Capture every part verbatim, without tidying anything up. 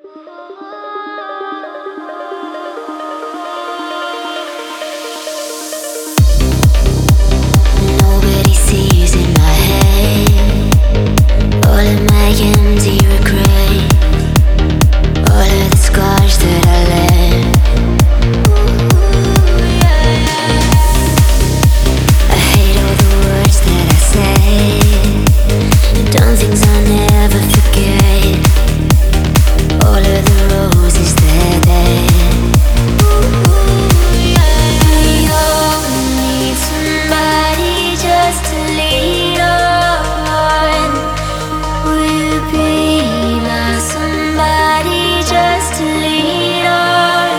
Nobody sees in my head all of my empty regret, all of the scars that I left. I hate all the words that I say, done things I never forget, all of the roses that they. We all need somebody just to lean on. Will you be my somebody just to lean on?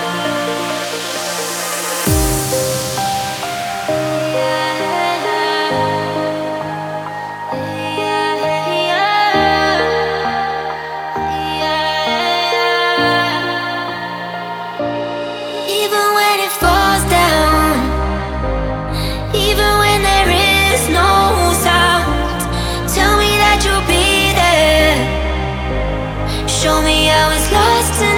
Even when it falls down, even when there is no sound, tell me that you'll be there. Show me I was lost in